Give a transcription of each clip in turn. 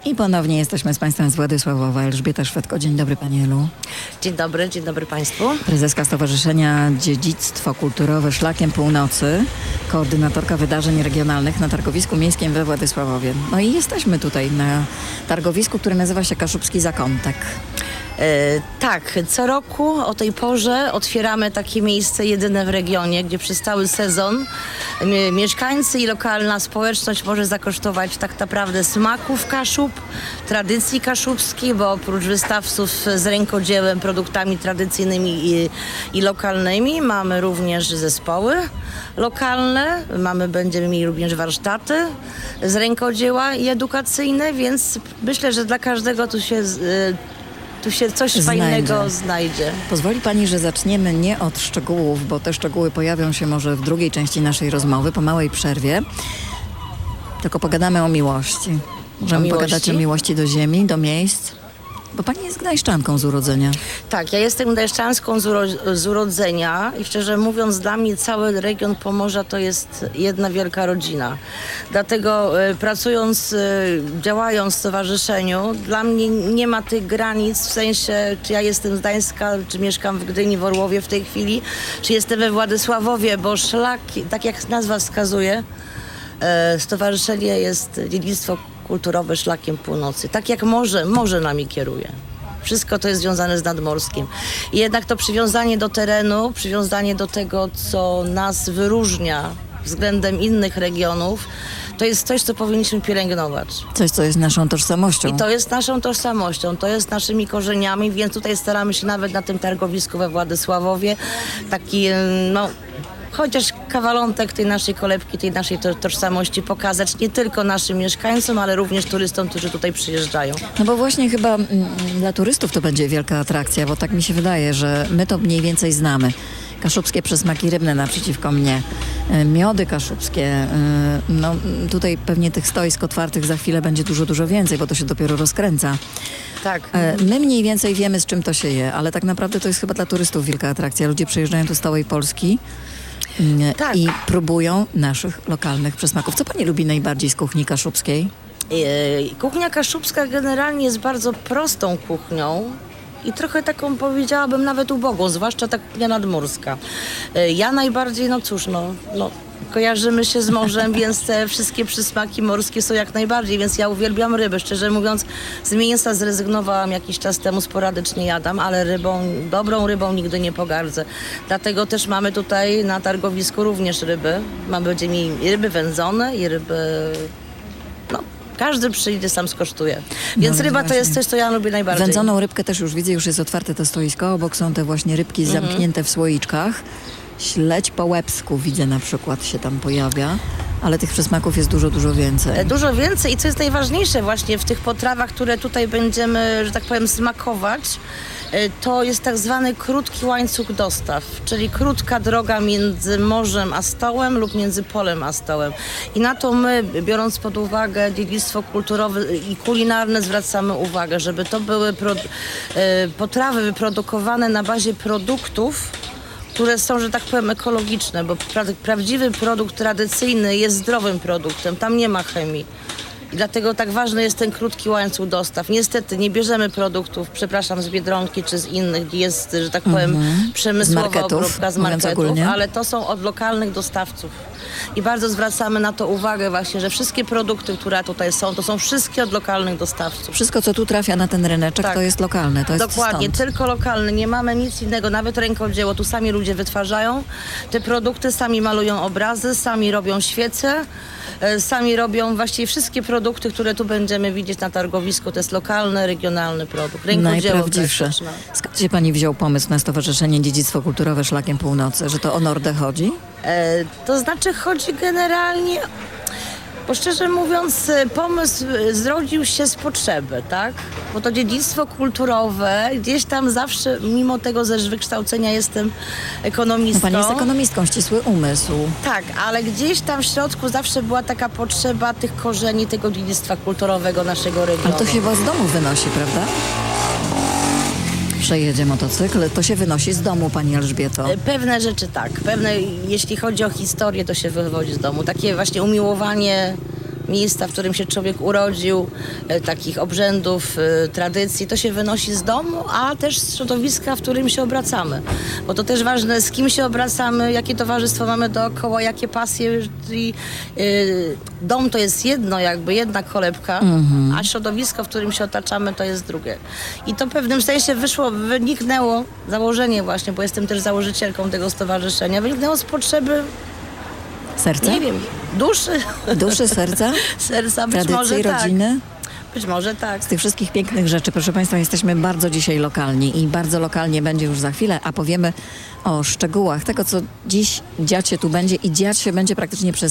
I ponownie jesteśmy z Państwem z Władysławowa. Elżbieta Szwedko. Dzień dobry Pani Elu. Dzień dobry Państwu. Prezeska Stowarzyszenia Dziedzictwo Kulturowe Szlakiem Północy, koordynatorka wydarzeń regionalnych na targowisku miejskim we Władysławowie. No i jesteśmy tutaj na targowisku, które nazywa się Kaszubski Zakątek. Tak, co roku o tej porze otwieramy takie miejsce jedyne w regionie, gdzie przez cały sezon mieszkańcy i lokalna społeczność może zakosztować tak naprawdę smaków Kaszub, tradycji kaszubskiej, bo oprócz wystawców z rękodziełem, produktami tradycyjnymi i lokalnymi mamy również zespoły lokalne, będziemy mieli również warsztaty z rękodzieła i edukacyjne, więc myślę, że dla każdego tu się coś fajnego znajdzie. Pozwoli Pani, że zaczniemy nie od szczegółów, bo te szczegóły pojawią się może w drugiej części naszej rozmowy, po małej przerwie. Tylko pogadamy o miłości. Możemy pogadać o miłości do ziemi, do miejsc. Bo Pani jest gdańszczanką z urodzenia. Tak, ja jestem gdańszczanką z urodzenia i szczerze mówiąc dla mnie cały region Pomorza to jest jedna wielka rodzina. Dlatego pracując, działając w stowarzyszeniu, dla mnie nie ma tych granic, w sensie czy ja jestem z Gdańska, czy mieszkam w Gdyni, w Orłowie w tej chwili, czy jestem we Władysławowie, bo szlak, tak jak nazwa wskazuje, stowarzyszenie jest dziedzictwo kulturowe Szlakiem Północy. Tak jak morze nami kieruje. Wszystko to jest związane z nadmorskim. I jednak to przywiązanie do terenu, przywiązanie do tego, co nas wyróżnia względem innych regionów, to jest coś, co powinniśmy pielęgnować. Coś, co jest naszą tożsamością. I to jest naszą tożsamością, to jest naszymi korzeniami, więc tutaj staramy się nawet na tym targowisku we Władysławowie taki, chociaż kawalątek tej naszej kolebki, tej naszej tożsamości pokazać nie tylko naszym mieszkańcom, ale również turystom, którzy tutaj przyjeżdżają. No bo właśnie chyba dla turystów to będzie wielka atrakcja, bo tak mi się wydaje, że my to mniej więcej znamy. Kaszubskie przysmaki rybne naprzeciwko mnie, miody kaszubskie. Tutaj pewnie tych stoisk otwartych za chwilę będzie dużo więcej, bo to się dopiero rozkręca. Tak. My mniej więcej wiemy, z czym to się je, ale tak naprawdę to jest chyba dla turystów wielka atrakcja. Ludzie przyjeżdżają tu z całej Polski. Tak. I próbują naszych lokalnych przysmaków. Co Pani lubi najbardziej z kuchni kaszubskiej? Kuchnia kaszubska generalnie jest bardzo prostą kuchnią i trochę taką, powiedziałabym, nawet ubogą, zwłaszcza ta kuchnia nadmorska. Ja najbardziej, kojarzymy się z morzem, więc te wszystkie przysmaki morskie są jak najbardziej, więc ja uwielbiam ryby. Szczerze mówiąc, z mięsa zrezygnowałam jakiś czas temu, sporadycznie jadam, ale dobrą rybą nigdy nie pogardzę. Dlatego też mamy tutaj na targowisku również ryby. Będziemy mieli ryby wędzone i ryby... Każdy przyjdzie, sam skosztuje. Więc ryba to jest coś, co ja lubię najbardziej. Wędzoną rybkę też już widzę, już jest otwarte to stoisko. Obok są te właśnie rybki zamknięte w słoiczkach. Śledź po łebsku widzę na przykład się tam pojawia. Ale tych przysmaków jest dużo więcej. Dużo więcej i co jest najważniejsze właśnie w tych potrawach, które tutaj będziemy, że tak powiem, smakować, to jest tak zwany krótki łańcuch dostaw, czyli krótka droga między morzem a stołem lub między polem a stołem. I na to my, biorąc pod uwagę dziedzictwo kulturowe i kulinarne, zwracamy uwagę, żeby to były potrawy wyprodukowane na bazie produktów, które są, że tak powiem, ekologiczne, bo prawdziwy produkt tradycyjny jest zdrowym produktem, tam nie ma chemii. I dlatego tak ważny jest ten krótki łańcuch dostaw. Niestety nie bierzemy produktów, z Biedronki czy z innych, gdzie jest, że tak powiem, przemysłowa obróbka z marketów, ale to są od lokalnych dostawców. I bardzo zwracamy na to uwagę właśnie, że wszystkie produkty, które tutaj są, to są wszystkie od lokalnych dostawców. Wszystko, co tu trafia na ten ryneczek, to jest lokalne, to jest dokładnie, stąd. Tylko lokalne, nie mamy nic innego, nawet rękodzieło. Tu sami ludzie wytwarzają te produkty, sami malują obrazy, sami robią świece, sami robią właściwie wszystkie produkty, które tu będziemy widzieć na targowisku. To jest lokalny, regionalny produkt. Najprawdziwsze. Skąd się Pani wziął pomysł na Stowarzyszenie Dziedzictwo Kulturowe Szlakiem Północy? Że to o Nordę chodzi? To znaczy chodzi generalnie... Bo szczerze mówiąc, pomysł zrodził się z potrzeby, tak? Bo to dziedzictwo kulturowe gdzieś tam zawsze, mimo tego, że z wykształcenia jestem ekonomistką. Pani jest ekonomistką, ścisły umysł. Tak, ale gdzieś tam w środku zawsze była taka potrzeba tych korzeni, tego dziedzictwa kulturowego naszego regionu. Ale to chyba z domu wynosi, prawda? Przejedzie motocykl, to się wynosi z domu, Pani Elżbieto. Pewne rzeczy tak. Jeśli chodzi o historię, to się wywodzi z domu. Takie właśnie umiłowanie miejsca, w którym się człowiek urodził, takich obrzędów, tradycji, to się wynosi z domu, a też z środowiska, w którym się obracamy. Bo to też ważne, z kim się obracamy, jakie towarzystwo mamy dookoła, jakie pasje. I, dom to jest jedno, jakby jedna kolebka, a środowisko, w którym się otaczamy, to jest drugie. I to w pewnym sensie wyniknęło, założenie właśnie, bo jestem też założycielką tego stowarzyszenia, wyniknęło z potrzeby, Serca? nie wiem, duszy. Duszy, serca? Serca, być Tradycji, może tak. rodziny? Być może tak. Z tych wszystkich pięknych rzeczy, proszę Państwa, jesteśmy bardzo dzisiaj lokalni i bardzo lokalnie będzie już za chwilę, a powiemy o szczegółach tego, co dziś dziać się tu będzie i dziać się będzie praktycznie przez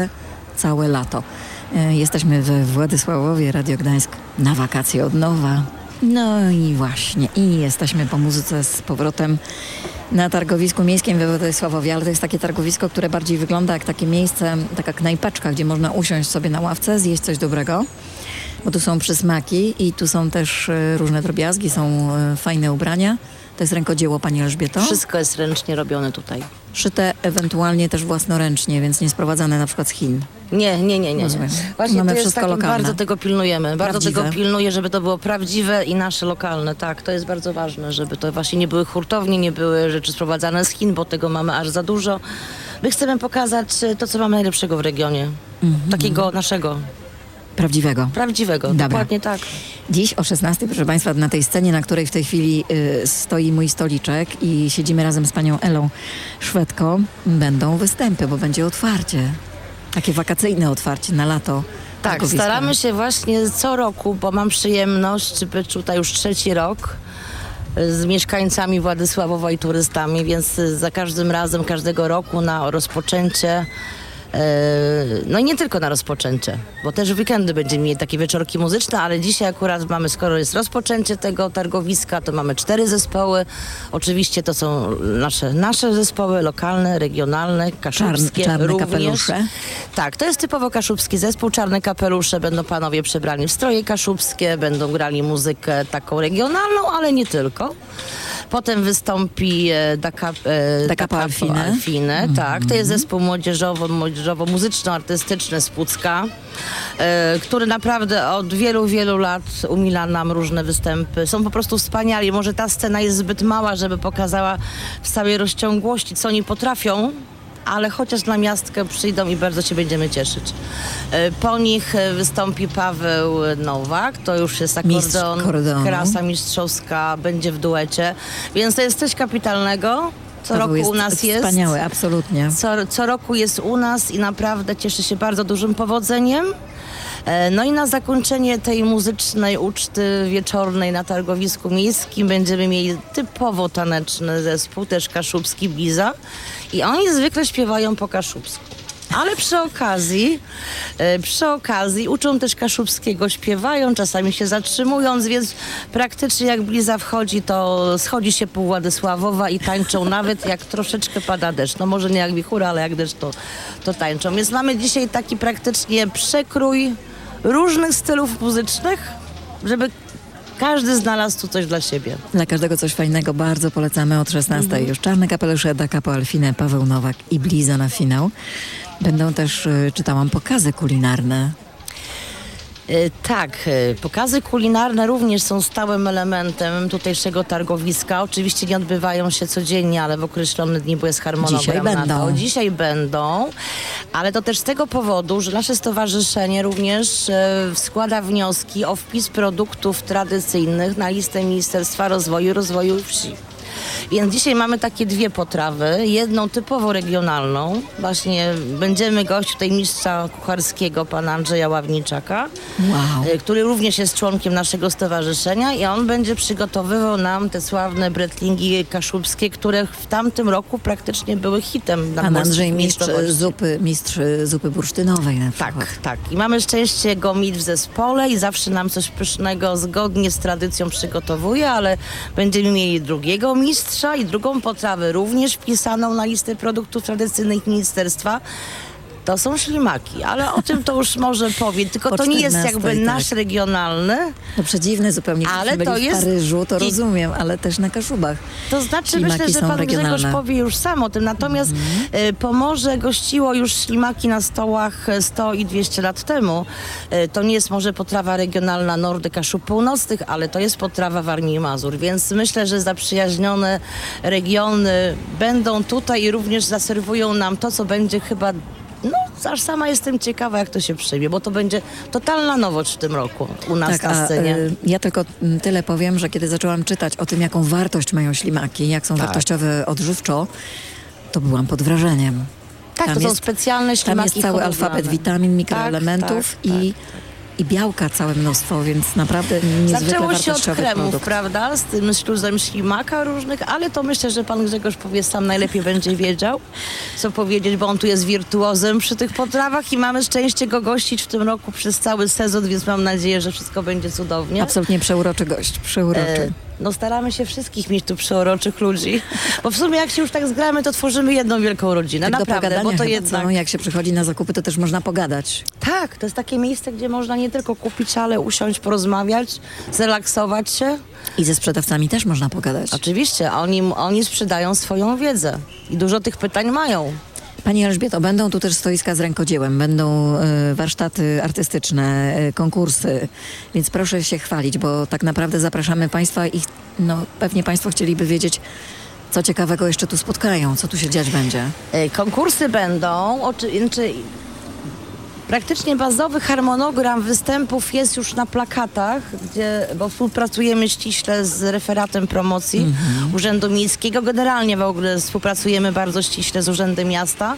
całe lato. Jesteśmy we Władysławowie, Radio Gdańsk, na wakacje od nowa. No i właśnie, i jesteśmy po muzyce z powrotem na targowisku miejskim we Władysławowie, ale to jest takie targowisko, które bardziej wygląda jak takie miejsce, taka knajpeczka, gdzie można usiąść sobie na ławce, zjeść coś dobrego, bo tu są przysmaki i tu są też różne drobiazgi, są fajne ubrania. To jest rękodzieło pani Elżbieto. Wszystko jest ręcznie robione tutaj. Szyte ewentualnie też własnoręcznie, więc nie sprowadzane na przykład z Chin. Nie. Rozumiem. Właśnie Mamy to jest wszystko takie, lokalne. bardzo tego pilnujemy. Bardzo Prawdziwe. tego pilnuję, żeby to było prawdziwe i nasze lokalne. Tak, to jest bardzo ważne, żeby to właśnie nie były hurtownie, nie były rzeczy sprowadzane z Chin, bo tego mamy aż za dużo. My chcemy pokazać to, co mamy najlepszego w regionie. Takiego naszego, Prawdziwego. prawdziwego. Dokładnie tak. Dziś o 16, proszę Państwa, na tej scenie, na której w tej chwili stoi mój stoliczek i siedzimy razem z panią Elą Szwedko, będą występy, bo będzie otwarcie. Takie wakacyjne otwarcie na lato. Tak, targowiska. staramy się właśnie co roku, bo mam przyjemność być tutaj już 3. rok z mieszkańcami Władysławowa i turystami, więc za każdym razem, każdego roku na rozpoczęcie, no i nie tylko na rozpoczęcie, bo też w weekendy będziemy mieli takie wieczorki muzyczne, ale dzisiaj akurat mamy, skoro jest rozpoczęcie tego targowiska, to mamy 4 zespoły. Oczywiście to są nasze zespoły lokalne, regionalne, kaszubskie Czarne również. kapelusze. Tak, to jest typowo kaszubski zespół, czarne kapelusze, będą panowie przebrani w stroje kaszubskie, będą grali muzykę taką regionalną, ale nie tylko. Potem wystąpi Da Capo Alfine. Tak, to jest zespół młodzieżowo-muzyczno-artystyczny z Pucka, który naprawdę od wielu lat umila nam różne występy. Są po prostu wspaniali. Może ta scena jest zbyt mała, żeby pokazała w całej rozciągłości, co oni potrafią, ale chociaż na miastkę przyjdą i bardzo się będziemy cieszyć. Po nich wystąpi Paweł Nowak, to już jest akordeon, krasa mistrzowska, będzie w duecie, więc to jest coś kapitalnego. Co roku u nas jest. Wspaniałe, absolutnie. Co roku jest u nas i naprawdę cieszy się bardzo dużym powodzeniem. No i na zakończenie tej muzycznej uczty wieczornej na targowisku miejskim będziemy mieli typowo taneczny zespół, też kaszubski, Bliza. I oni zwykle śpiewają po kaszubsku. Ale przy okazji uczą też kaszubskiego, śpiewają, czasami się zatrzymując, więc praktycznie jak Bliza wchodzi, to schodzi się pół Władysławowa i tańczą nawet jak troszeczkę pada deszcz. No może nie jak wichura, ale jak deszcz to tańczą. Więc mamy dzisiaj taki praktycznie przekrój różnych stylów muzycznych, żeby każdy znalazł tu coś dla siebie. Dla każdego coś fajnego, bardzo polecamy od 16. Już czarne kapelusze, Da Capo Alfine, Paweł Nowak i Bliza na finał. Będą też, czytałam, pokazy kulinarne. Tak, pokazy kulinarne również są stałym elementem tutejszego targowiska. Oczywiście nie odbywają się codziennie, ale w określone dni, bo jest harmonogram. Dzisiaj będą, ale to też z tego powodu, że nasze stowarzyszenie również składa wnioski o wpis produktów tradycyjnych na listę Ministerstwa Rozwoju Wsi. Więc dzisiaj mamy takie 2 potrawy. Jedną typowo regionalną. Właśnie będziemy gościć tutaj mistrza kucharskiego, pana Andrzeja Ławniczaka, który również jest członkiem naszego stowarzyszenia i on będzie przygotowywał nam te sławne bretlingi kaszubskie, które w tamtym roku praktycznie były hitem. Pan Andrzej mistrz zupy bursztynowej na przykład. Tak. I mamy szczęście go mieć w zespole i zawsze nam coś pysznego zgodnie z tradycją przygotowuje, ale będziemy mieli drugiego mistrza i drugą potrawę również wpisaną na listę produktów tradycyjnych ministerstwa. To są ślimaki, ale o tym to już może powiem. Tylko Po to nie jest 14, jakby tak. nasz regionalny. No przedziwne zupełnie, Ale ale to byli w jest- Paryżu, to i- rozumiem, ale też na Kaszubach. To znaczy Ślimaki myślę, że są pan Grzegorz regionalne. powie już sam o tym. Natomiast Pomorze gościło już ślimaki na stołach 100 i 200 lat temu. To nie jest może potrawa regionalna Nordy Kaszub Północnych, ale to jest potrawa Warmii i Mazur. Więc myślę, że zaprzyjaźnione regiony będą tutaj i również zaserwują nam to, co będzie chyba... No, aż sama jestem ciekawa, jak to się przyjmie, bo to będzie totalna nowość w tym roku u nas na scenie. Ja tylko tyle powiem, że kiedy zaczęłam czytać o tym, jaką wartość mają ślimaki, jak są Tak. wartościowe odżywczo, to byłam pod wrażeniem. Tak, Tam to są jest- specjalne ślimaki Tam jest cały hodowlane. alfabet witamin, mikroelementów tak, i białka całe mnóstwo, więc naprawdę niezwykle Zaczęło się od wartościowy kremów, produkt. prawda? Z tym śluzem ślimaka różnych, ale to myślę, że pan Grzegorz powie sam najlepiej będzie wiedział, co powiedzieć, bo on tu jest wirtuozem przy tych potrawach i mamy szczęście go gościć w tym roku przez cały sezon, więc mam nadzieję, że wszystko będzie cudownie. Absolutnie przeuroczy gość, przeuroczy. No staramy się wszystkich mieć tu przeuroczych ludzi, bo w sumie jak się już tak zgramy, to tworzymy jedną wielką rodzinę, Tak do naprawdę, pogadania bo to chyba, jednak... co? Jak się przychodzi na zakupy, to też można pogadać. Tak, to jest takie miejsce, gdzie można nie tylko kupić, ale usiąść, porozmawiać, zrelaksować się. I ze sprzedawcami też można pogadać. Oczywiście, oni sprzedają swoją wiedzę i dużo tych pytań mają. Pani Elżbieto, będą tu też stoiska z rękodziełem, będą warsztaty artystyczne, konkursy, więc proszę się chwalić, bo tak naprawdę zapraszamy Państwa i pewnie Państwo chcieliby wiedzieć, co ciekawego jeszcze tu spotkają, co tu się dziać będzie. Konkursy będą, praktycznie bazowy harmonogram występów jest już na plakatach, bo współpracujemy ściśle z referatem promocji Urzędu Miejskiego. Generalnie w ogóle współpracujemy bardzo ściśle z Urzędem Miasta.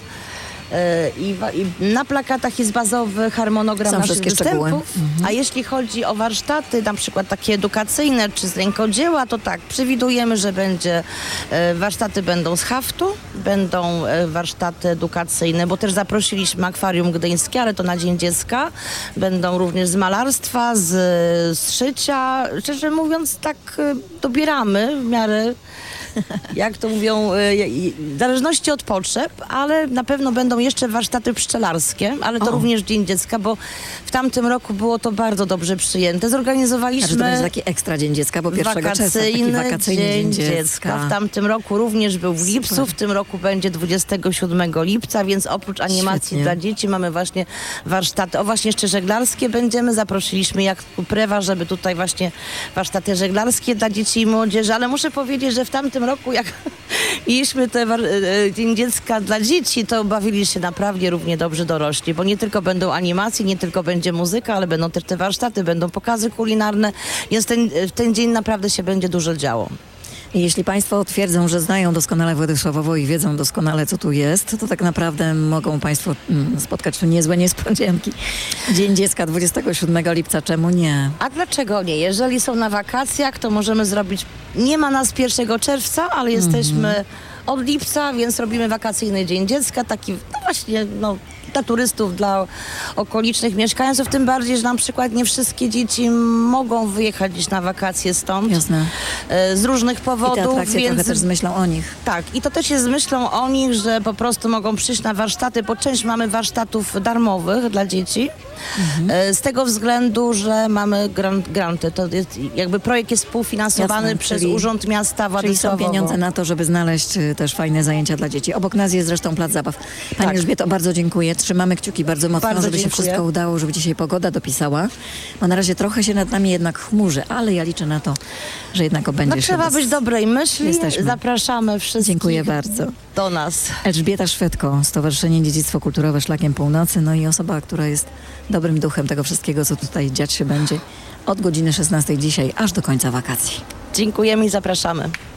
I na plakatach jest bazowy harmonogram Są naszych wszystkie występów, szczegóły. a jeśli chodzi o warsztaty, na przykład takie edukacyjne czy z rękodzieła, to tak, przewidujemy, że warsztaty będą z haftu, będą warsztaty edukacyjne, bo też zaprosiliśmy Akwarium Gdyńskie, ale to na Dzień Dziecka, będą również z malarstwa, z szycia, szczerze mówiąc tak dobieramy w miarę, jak to mówią, w zależności od potrzeb, ale na pewno będą jeszcze warsztaty pszczelarskie, ale to również Dzień Dziecka, bo w tamtym roku było to bardzo dobrze przyjęte. Zorganizowaliśmy Znaczy to będzie taki ekstra Dzień Dziecka, bo 1 czerwca, taki wakacyjny Dzień Dziecka. W tamtym roku również był w lipcu, w tym roku będzie 27 lipca, więc oprócz animacji Świetnie. dla dzieci mamy właśnie warsztaty, właśnie jeszcze żeglarskie będziemy, zaprosiliśmy Jakub Prewa, żeby tutaj właśnie warsztaty żeglarskie dla dzieci i młodzieży, ale muszę powiedzieć, że w tamtym roku, jak mieliśmy Dzień Dziecka dla dzieci, to bawili się naprawdę równie dobrze dorośli, bo nie tylko będą animacje, nie tylko będzie muzyka, ale będą też te warsztaty, będą pokazy kulinarne, więc w ten dzień naprawdę się będzie dużo działo. I jeśli Państwo twierdzą, że znają doskonale Władysławowo i wiedzą doskonale, co tu jest, to tak naprawdę mogą Państwo spotkać tu niezłe niespodzianki. Dzień Dziecka 27 lipca, czemu nie? A dlaczego nie? Jeżeli są na wakacjach, to możemy zrobić... Nie ma nas 1 czerwca, ale jesteśmy od lipca, więc robimy wakacyjny Dzień Dziecka, taki właśnie dla turystów, dla okolicznych mieszkańców, tym bardziej, że na przykład nie wszystkie dzieci mogą wyjechać gdzieś na wakacje stąd. Jasne. Z różnych I te powodów, atrakcje trochę też z myślą o nich. Tak, i to też jest z myślą o nich, że po prostu mogą przyjść na warsztaty, bo część mamy warsztatów darmowych dla dzieci. Z tego względu, że mamy granty. To jest, jakby projekt jest współfinansowany Jasne, przez czyli- Urząd Miasta Czyli są Władysławowo. pieniądze na to, żeby znaleźć też fajne zajęcia dla dzieci. Obok nas jest zresztą plac zabaw. Pani Tak. Elżbieto, bardzo dziękuję. Trzymamy kciuki bardzo mocno, Bardzo żeby się dziękuję. wszystko udało, żeby dzisiaj pogoda dopisała. Bo na razie trochę się nad nami jednak chmurzy, ale ja liczę na to, że jednak obędzie się Trzeba bez... być dobrej myśli. Jesteśmy. Zapraszamy wszystkich Dziękuję bardzo. do nas. Elżbieta Szwedko, Stowarzyszenie Dziedzictwo Kulturowe Szlakiem Północy, no i osoba, która jest dobrym duchem tego wszystkiego, co tutaj dziać się będzie od godziny 16 dzisiaj, aż do końca wakacji. Dziękujemy i zapraszamy.